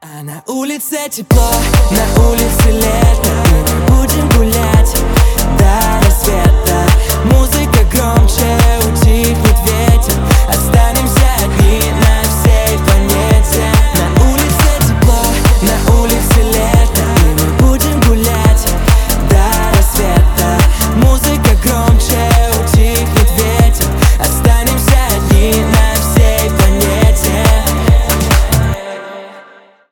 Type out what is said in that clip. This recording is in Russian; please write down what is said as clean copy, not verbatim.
На улице тепло, на улице лето, и мы будем гулять до рассвета.